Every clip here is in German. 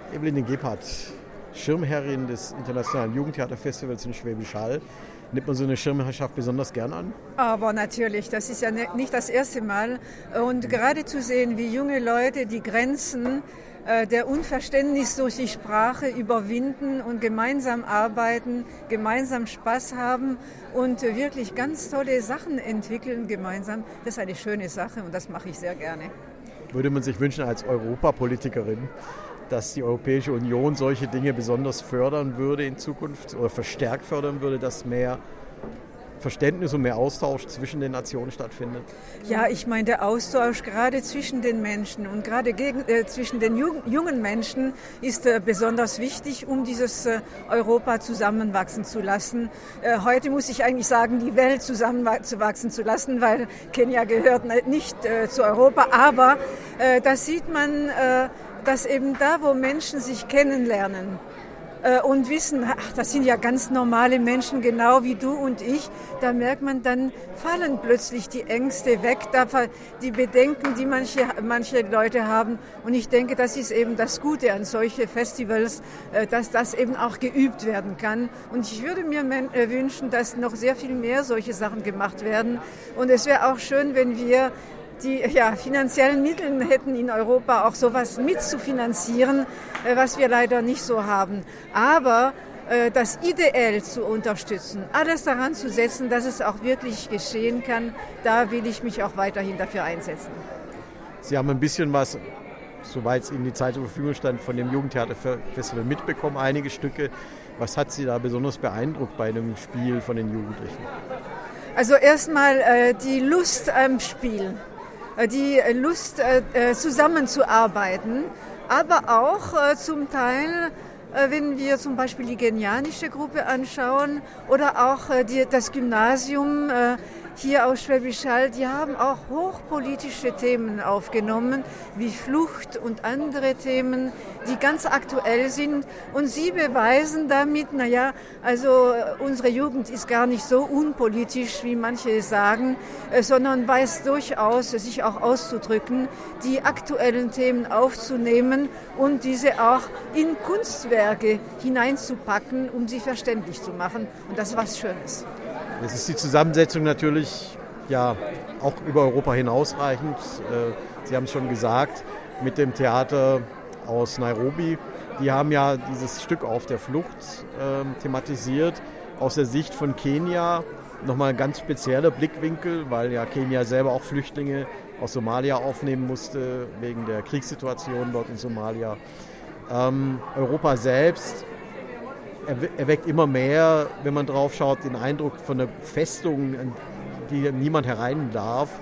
Eveline Gebhardt, Schirmherrin des Internationalen Jugendtheaterfestivals in Schwäbisch Hall. Nimmt man so eine Schirmherrschaft besonders gern an? Aber natürlich, das ist ja nicht das erste Mal. Und gerade zu sehen, wie junge Leute die Grenzen der Unverständnis durch die Sprache überwinden und gemeinsam arbeiten, gemeinsam Spaß haben und wirklich ganz tolle Sachen entwickeln gemeinsam, das ist eine schöne Sache und das mache ich sehr gerne. Würde man sich wünschen als Europapolitikerin, dass die Europäische Union solche Dinge besonders fördern würde in Zukunft oder verstärkt fördern würde, dass mehr Verständnis und mehr Austausch zwischen den Nationen stattfindet? Ja, ich meine, der Austausch gerade zwischen den Menschen und gerade zwischen den jungen Menschen ist besonders wichtig, um dieses Europa zusammenwachsen zu lassen. Heute muss ich eigentlich sagen, die Welt zusammenwachsen zu lassen, weil Kenia gehört nicht zu Europa, aber das sieht man, dass eben da, wo Menschen sich kennenlernen, und wissen, ach, das sind ja ganz normale Menschen, genau wie du und ich, da merkt man, dann fallen plötzlich die Ängste weg, die Bedenken, die manche Leute haben. Und ich denke, das ist eben das Gute an solche Festivals, dass das eben auch geübt werden kann. Und ich würde mir wünschen, dass noch sehr viel mehr solche Sachen gemacht werden. Und es wäre auch schön, wenn wir die finanziellen Mittel hätten in Europa auch sowas mitzufinanzieren, was wir leider nicht so haben. Aber das ideell zu unterstützen, alles daran zu setzen, dass es auch wirklich geschehen kann, da will ich mich auch weiterhin dafür einsetzen. Sie haben ein bisschen was, soweit es Ihnen die Zeit zur Verfügung stand, von dem Jugendtheaterfestival mitbekommen, einige Stücke. Was hat Sie da besonders beeindruckt bei dem Spiel von den Jugendlichen? Also erstmal die Lust am Spiel. Die Lust, zusammenzuarbeiten, aber auch zum Teil, wenn wir zum Beispiel die kenianische Gruppe anschauen oder auch das Gymnasium hier aus Schwäbisch Hall, die haben auch hochpolitische Themen aufgenommen, wie Flucht und andere Themen, die ganz aktuell sind. Und sie beweisen damit, also unsere Jugend ist gar nicht so unpolitisch, wie manche sagen, sondern weiß durchaus, sich auch auszudrücken, die aktuellen Themen aufzunehmen und diese auch in Kunstwerke hineinzupacken, um sie verständlich zu machen. Und das ist was Schönes. Jetzt ist die Zusammensetzung natürlich auch über Europa hinausreichend. Sie haben es schon gesagt, mit dem Theater aus Nairobi. Die haben ja dieses Stück Auf der Flucht thematisiert. Aus der Sicht von Kenia nochmal ein ganz spezieller Blickwinkel, weil ja Kenia selber auch Flüchtlinge aus Somalia aufnehmen musste, wegen der Kriegssituation dort in Somalia. Europa selbst erweckt immer mehr, wenn man drauf schaut, den Eindruck von einer Festung, in die niemand herein darf.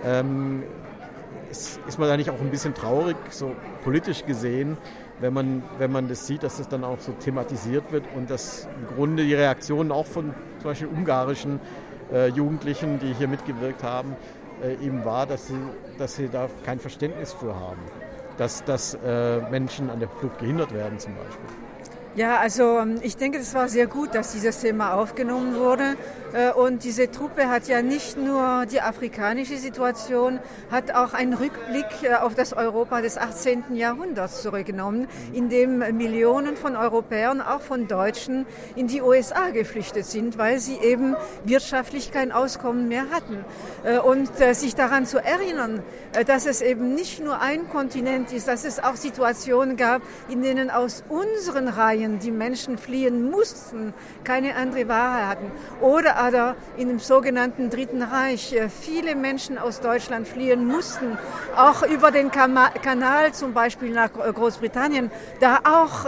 Ist man da nicht auch ein bisschen traurig, so politisch gesehen, wenn man das sieht, dass das dann auch so thematisiert wird und dass im Grunde die Reaktionen auch von zum Beispiel ungarischen Jugendlichen, die hier mitgewirkt haben, eben war, dass sie da kein Verständnis für haben, dass Menschen an der Flucht gehindert werden zum Beispiel. Ja, also ich denke, es war sehr gut, dass dieses Thema aufgenommen wurde. Und diese Truppe hat ja nicht nur die afrikanische Situation, hat auch einen Rückblick auf das Europa des 18. Jahrhunderts zurückgenommen, in dem Millionen von Europäern, auch von Deutschen, in die USA geflüchtet sind, weil sie eben wirtschaftlich kein Auskommen mehr hatten. Und sich daran zu erinnern, dass es eben nicht nur ein Kontinent ist, dass es auch Situationen gab, in denen aus unseren Reihen die Menschen fliehen mussten, keine andere Wahl hatten. Oder in dem sogenannten Dritten Reich viele Menschen aus Deutschland fliehen mussten, auch über den Kanal zum Beispiel nach Großbritannien, da auch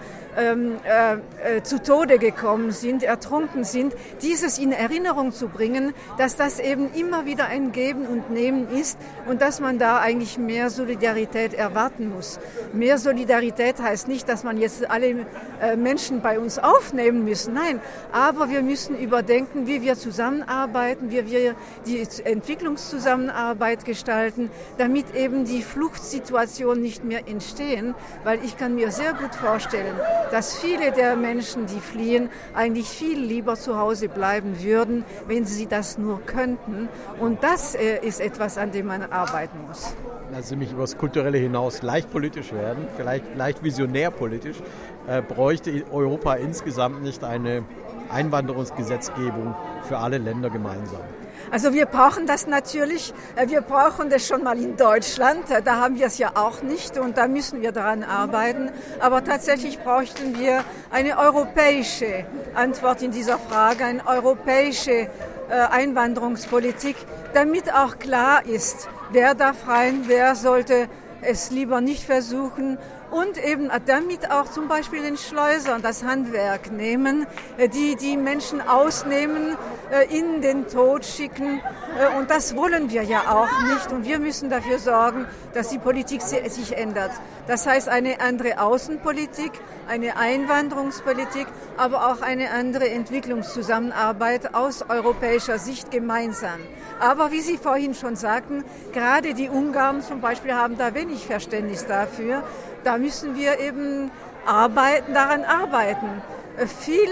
zu Tode gekommen sind, ertrunken sind, dieses in Erinnerung zu bringen, dass das eben immer wieder ein Geben und Nehmen ist und dass man da eigentlich mehr Solidarität erwarten muss. Mehr Solidarität heißt nicht, dass man jetzt alle Menschen bei uns aufnehmen müssen, nein, aber wir müssen überdenken, wie wir zusammenarbeiten, wie wir die Entwicklungszusammenarbeit gestalten, damit eben die Fluchtsituationen nicht mehr entstehen, weil ich kann mir sehr gut vorstellen, dass viele der Menschen, die fliehen, eigentlich viel lieber zu Hause bleiben würden, wenn sie das nur könnten. Und das ist etwas, an dem man arbeiten muss. lass mich über das Kulturelle hinaus leicht politisch werden, vielleicht leicht visionär politisch, bräuchte Europa insgesamt nicht eine Einwanderungsgesetzgebung für alle Länder gemeinsam? Also wir brauchen das natürlich, wir brauchen das schon mal in Deutschland, da haben wir es ja auch nicht und da müssen wir daran arbeiten. Aber tatsächlich bräuchten wir eine europäische Antwort in dieser Frage, eine europäische Einwanderungspolitik, damit auch klar ist, wer darf rein, wer sollte es lieber nicht versuchen. Und eben damit auch zum Beispiel den Schleusern das Handwerk nehmen, die Menschen ausnehmen, in den Tod schicken. Und das wollen wir ja auch nicht. Und wir müssen dafür sorgen, dass die Politik sich ändert. Das heißt eine andere Außenpolitik, eine Einwanderungspolitik, aber auch eine andere Entwicklungszusammenarbeit aus europäischer Sicht gemeinsam. Aber wie Sie vorhin schon sagten, gerade die Ungarn zum Beispiel haben da wenig Verständnis dafür. Da müssen wir eben daran arbeiten, viel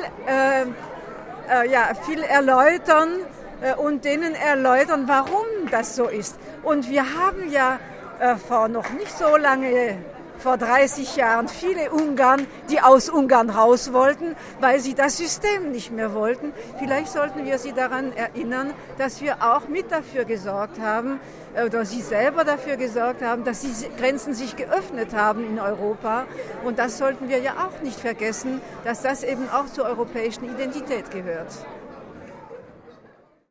erläutern und denen erläutern, warum das so ist. Und wir haben ja vor noch nicht so lange, vor 30 Jahren, viele Ungarn, die aus Ungarn raus wollten, weil sie das System nicht mehr wollten. Vielleicht sollten wir sie daran erinnern, dass wir auch mit dafür gesorgt haben, oder sie selber dafür gesorgt haben, dass die Grenzen sich geöffnet haben in Europa. Und das sollten wir ja auch nicht vergessen, dass das eben auch zur europäischen Identität gehört.